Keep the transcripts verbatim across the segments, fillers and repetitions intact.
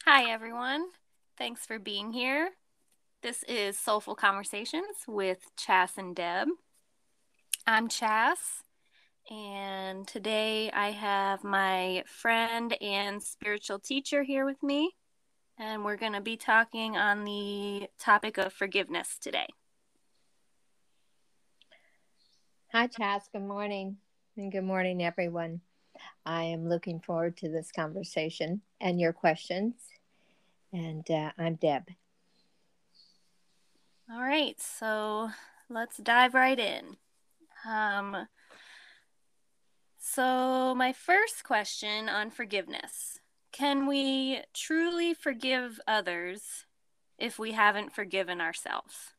Hi, everyone. Thanks for being here. This is Soulful Conversations with Chas and Deb. I'm Chas, and today I have my friend and spiritual teacher here with me, and we're going to be talking on the topic of forgiveness today. Hi, Chas. Good morning. And good morning, everyone. I am looking forward to this conversation and your questions. And uh, I'm Deb. All right, so let's dive right in. Um, so, my first question on forgiveness: can we truly forgive others if we haven't forgiven ourselves?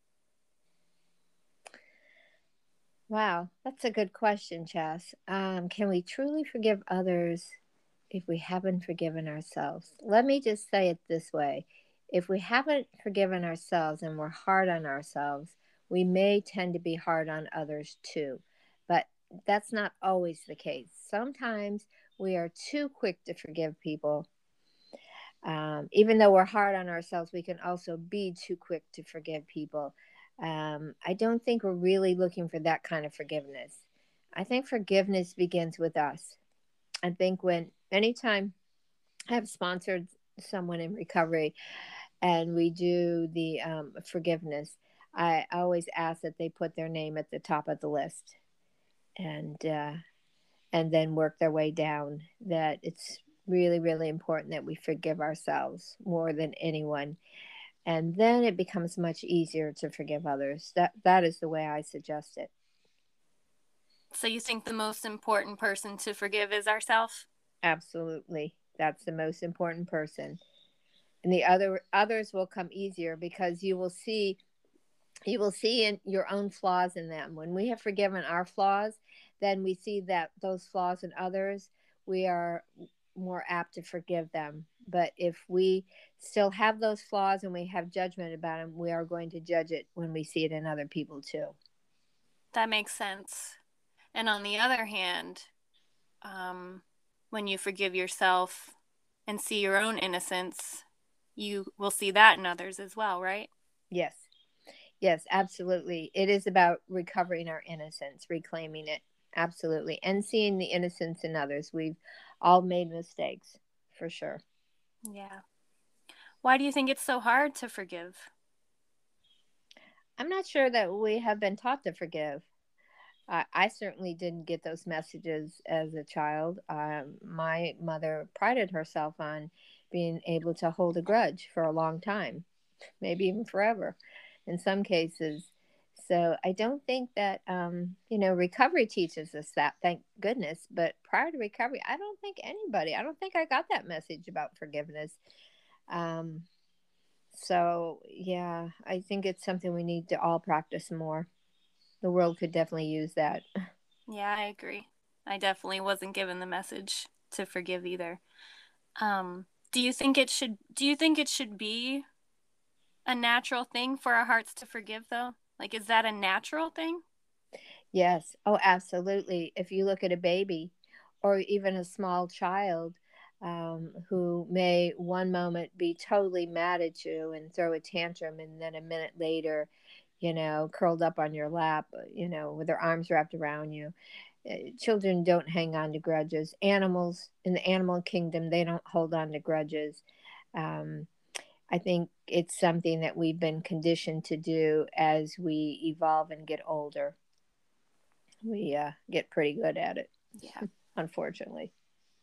Wow, that's a good question, Chas. Um, can we truly forgive others if we haven't forgiven ourselves? Let me just say it this way. If we haven't forgiven ourselves and we're hard on ourselves, we may tend to be hard on others too. But that's not always the case. Sometimes we are too quick to forgive people. Um, even though we're hard on ourselves, we can also be too quick to forgive people. Um, I don't think we're really looking for that kind of forgiveness. I think forgiveness begins with us. I think when anytime I've sponsored someone in recovery and we do the um, forgiveness, I always ask that they put their name at the top of the list and uh, and then work their way down. That it's really, really important that we forgive ourselves more than anyone, and then it becomes much easier to forgive others. That that is the way I suggest it. So, you think the most important person to forgive is ourselves? Absolutely, that's the most important person, and the other others will come easier because you will see you will see in your own flaws in them. When we have forgiven our flaws, then we see that those flaws in others, we are more apt to forgive them. But if we still have those flaws and we have judgment about them, we are going to judge it when we see it in other people too. That makes sense. And on the other hand, um, when you forgive yourself and see your own innocence, you will see that in others as well, right? Yes. Yes, absolutely. It is about recovering our innocence, reclaiming it. Absolutely. And seeing the innocence in others. We've all made mistakes, for sure. Yeah. Why do you think it's so hard to forgive? I'm not sure that we have been taught to forgive. I, I certainly didn't get those messages as a child. Um, my mother prided herself on being able to hold a grudge for a long time, maybe even forever in some cases. So I don't think that, um, you know, recovery teaches us that, thank goodness. But prior to recovery, I don't think anybody, I don't think I got that message about forgiveness. Um, so, yeah, I think it's something we need to all practice more. The world could definitely use that. Yeah, I agree. I definitely wasn't given the message to forgive either. Um, do you think it should do you think it should be a natural thing for our hearts to forgive though? Like, is that a natural thing? Yes. Oh, absolutely. If you look at a baby or even a small child um, who may one moment be totally mad at you and throw a tantrum, and then a minute later, you know, curled up on your lap, you know, with their arms wrapped around you. Uh, Children don't hang on to grudges. Animals in the animal kingdom, they don't hold on to grudges. Um, I think it's something that we've been conditioned to do as we evolve and get older. We uh, get pretty good at it, Yeah. unfortunately.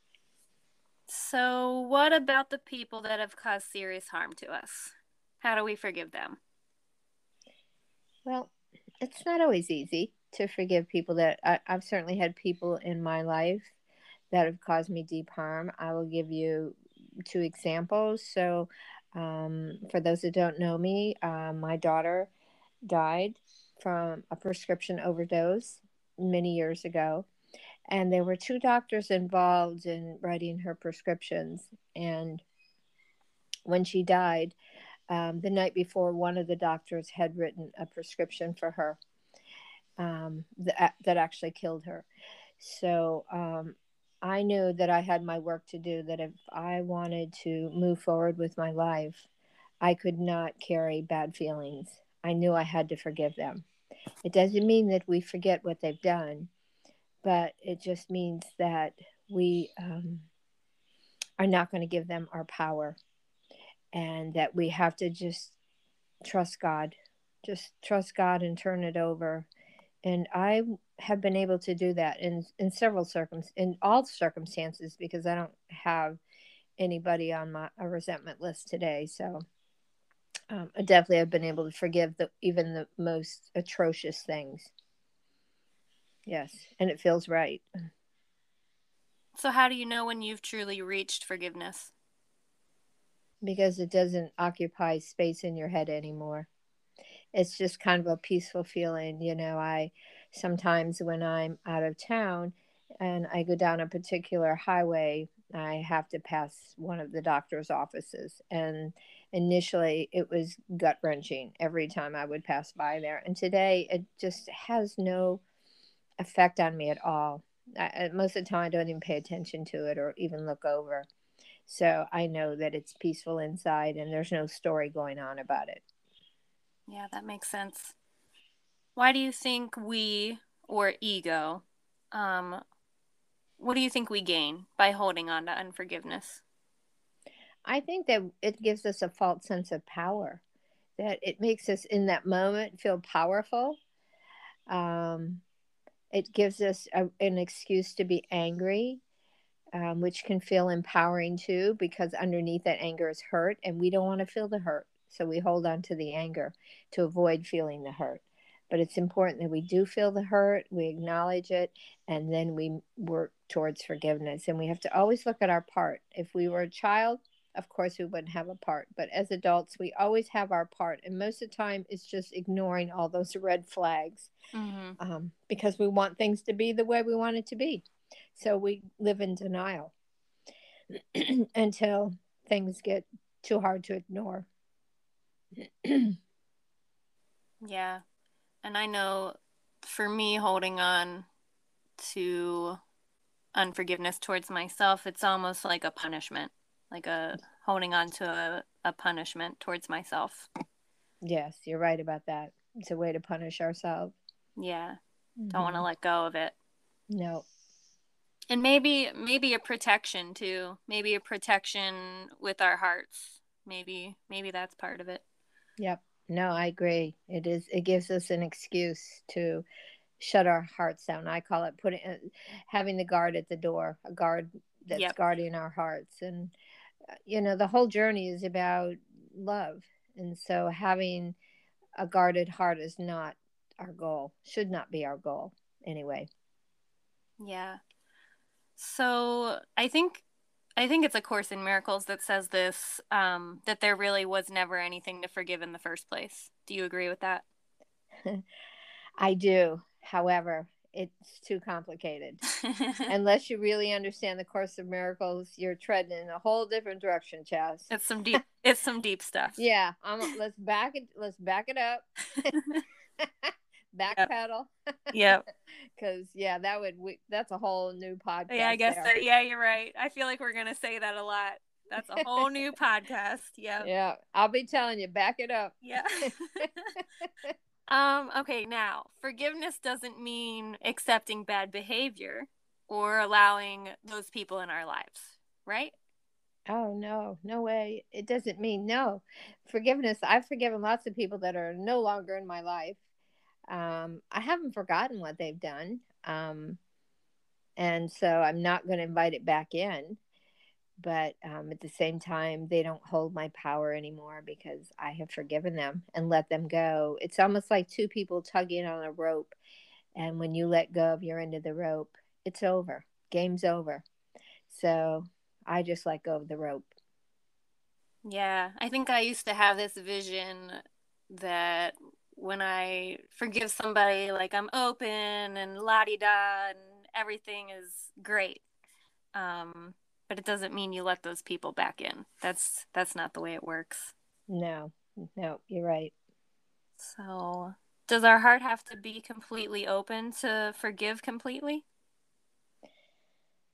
So, what about the people that have caused serious harm to us? How do we forgive them? Well, it's not always easy to forgive people that I, I've certainly had people in my life that have caused me deep harm. I will give you two examples. So, um, for those that don't know me, uh, my daughter died from a prescription overdose many years ago. And there were two doctors involved in writing her prescriptions. And when she died, um, the night before, one of the doctors had written a prescription for her um, that, that actually killed her. So um, I knew that I had my work to do, that if I wanted to move forward with my life, I could not carry bad feelings. I knew I had to forgive them. It doesn't mean that we forget what they've done, but it just means that we um, are not going to give them our power, and that we have to just trust God. Just trust God and turn it over. And I have been able to do that in, in several circum in all circumstances, because I don't have anybody on my a resentment list today. So um, I definitely have been able to forgive the even the most atrocious things. Yes, and it feels right. So, how do you know when you've truly reached forgiveness? Because it doesn't occupy space in your head anymore. It's just kind of a peaceful feeling. You know, I sometimes when I'm out of town and I go down a particular highway, I have to pass one of the doctor's offices. And initially, it was gut wrenching every time I would pass by there. And today, it just has no effect on me at all. I, most of the time, I don't even pay attention to it or even look over. So I know that it's peaceful inside and there's no story going on about it. Yeah, that makes sense. Why do you think we, or ego, um, what do you think we gain by holding on to unforgiveness? I think that it gives us a false sense of power, that it makes us in that moment feel powerful. Um, it gives us a, an excuse to be angry, um, which can feel empowering too, because underneath that anger is hurt, and we don't want to feel the hurt. So we hold on to the anger to avoid feeling the hurt. But it's important that we do feel the hurt, we acknowledge it, and then we work towards forgiveness. And we have to always look at our part. If we were a child, of course, we wouldn't have a part. But as adults, we always have our part. And most of the time, it's just ignoring all those red flags, Mm-hmm. um, because we want things to be the way we want it to be. So we live in denial until things get too hard to ignore. Yeah. And I know for me, holding on to unforgiveness towards myself, it's almost like a punishment, like a holding on to a, a punishment towards myself. Yes, you're right about that. It's a way to punish ourselves. Yeah. Don't want to Mm-hmm. let go of it. No. And maybe maybe a protection too. Maybe a protection with our hearts. Maybe maybe that's part of it. Yep. No, I agree. It is. It gives us an excuse to shut our hearts down. I call it putting, uh, having the guard at the door, a guard that's Yep. guarding our hearts. And uh, you know, the whole journey is about love, and so having a guarded heart is not our goal. Should not be our goal anyway. Yeah. So I think I think it's A Course in Miracles that says this, um, that there really was never anything to forgive in the first place. Do you agree with that? I do. However, it's too complicated. Unless you really understand the Course of Miracles, you're treading in a whole different direction, Chaz. It's some deep it's some deep stuff. Yeah, I'm, let's back it. Let's back it up. Yep. Backpedal. Yep. Because yeah, that would we, that's a whole new Yeah, I podcast guess there. that, yeah, you're right. I feel like we're gonna say that a lot. That's a whole new podcast. Yep. Yeah, I'll be telling you, back it up. Yeah. um, okay, now forgiveness doesn't mean accepting bad behavior or allowing those people in our lives, right? Oh no, no way. It doesn't mean no. Forgiveness. I've forgiven lots of people that are no longer in my life. Um, I haven't forgotten what they've done. Um, and so I'm not going to invite it back in. But um, at the same time, they don't hold my power anymore because I have forgiven them and let them go. It's almost like two people tugging on a rope. And when you let go of your end of the rope, it's over. Game's over. So I just let go of the rope. Yeah, I think I used to have this vision that when I forgive somebody, like I'm open and la di da and everything is great. Um, but it doesn't mean you let those people back in. That's that's not the way it works. No, no, you're right. So, does our heart have to be completely open to forgive completely?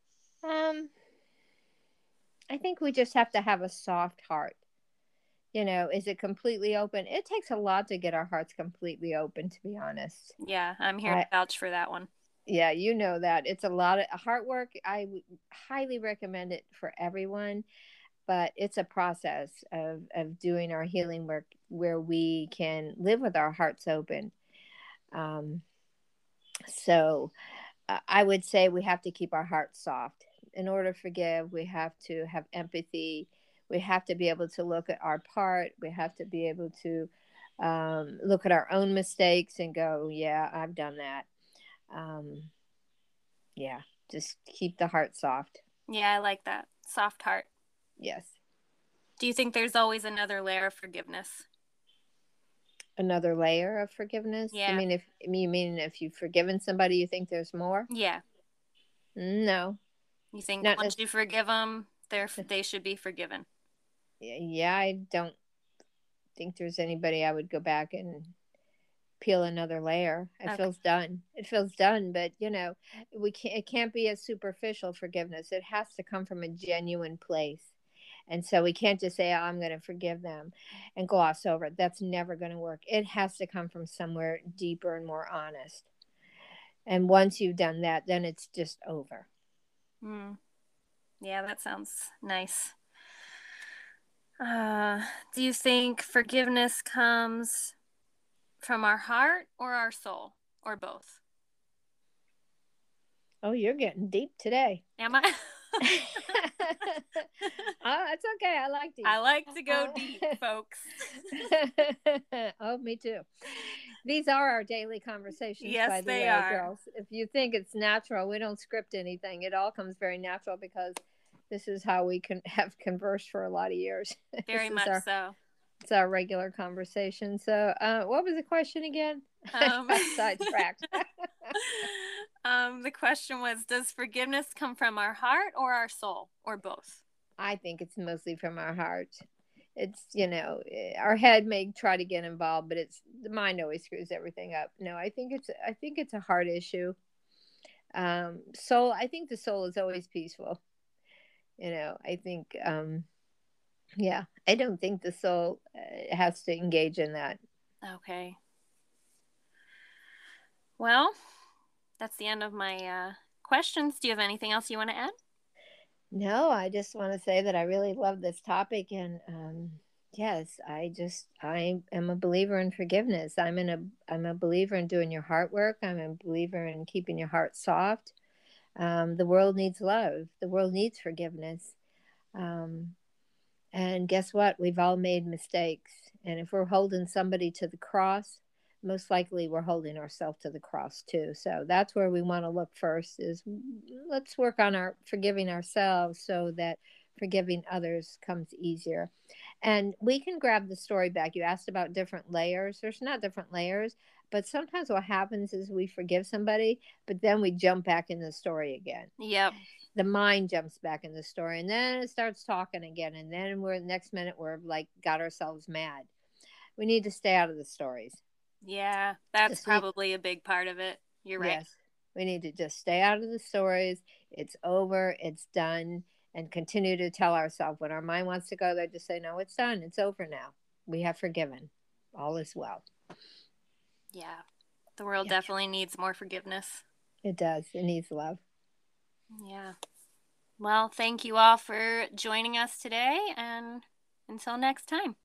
Um, I think we just have to have a soft heart. You know, is it completely open? It takes a lot to get our hearts completely open, to be honest. Yeah, I'm here to I, vouch for that one. yeah, you know that. It's a lot of heart work. I would highly recommend it for everyone, but it's a process of, of doing our healing work where we can live with our hearts open. Um, so uh, I would say we have to keep our hearts soft. In order to forgive, we have to have empathy. We have to be able to look at our part. We have to be able to um, look at our own mistakes and go, yeah, I've done that. Um, yeah, just keep the heart soft. Yeah, I like that. Soft heart. Yes. Do you think there's always another layer of forgiveness? Another layer of forgiveness. You Yeah. mean if you mean if you've forgiven somebody, you think there's more? Yeah. No, You think not once you necessarily. forgive them, they're they should be forgiven. Yeah, I don't think there's anybody I would go back and peel another layer. It Okay. feels done. It feels done, but you know, we can't. It can't be a superficial forgiveness. It has to come from a genuine place. And so we can't just say, oh, I'm going to forgive them and gloss over it. That's never going to work. It has to come from somewhere deeper and more honest. And once you've done that, then it's just over. Mm. Yeah, that sounds nice. Uh, do you think forgiveness comes from our heart or our soul or both? Oh, you're getting deep today. Am I? Oh, it's okay. I like I deep. like to go Uh, deep, folks. oh, me too. These are our daily conversations, Yes, by the they way, are. girls. If you think it's natural, we don't script anything. It all comes very natural because this is how we can have conversed for a lot of years. Very This is much our so. it's our regular conversation. So, uh, what was the question again? I Um, got sidetracked. um, the question was, does forgiveness come from our heart or our soul or both? I think it's mostly from our heart. It's, you know, our head may try to get involved, but it's the mind always screws everything up. No, I think it's I think it's a heart issue. Um, soul, I think the soul is always peaceful. You know, I think, um, yeah, I don't think the soul uh, has to engage in that. Okay. Well, that's the end of my uh, questions. Do you have anything else you want to add? No, I just want to say that I really love this topic, and um, yes, I just I am a believer in forgiveness. I'm in a I'm a believer in doing your heart work. I'm a believer in keeping your heart soft. Um, the world needs love. The world needs forgiveness. Um, and guess what? We've all made mistakes. And if we're holding somebody to the cross, most likely we're holding ourselves to the cross too. So that's where we want to look first is let's work on our forgiving ourselves so that forgiving others comes easier. And we can grab the story back. You asked about different layers. There's not different layers, but sometimes what happens is we forgive somebody, but then we jump back in the story again. Yep. The mind jumps back in the story and then it starts talking again, and then we're next minute we're like got ourselves mad. We need to stay out of the stories. Yeah, that's Just need probably a big part of it. You're right. Yes, we need to just stay out of the stories. It's over, it's done, and continue to tell ourselves when our mind wants to go there, just say no, it's done, it's over now, we have forgiven, all is well. Yeah. The world Yeah, definitely needs more forgiveness. it does, it needs love. Yeah. Well, thank you all for joining us today, and until next time.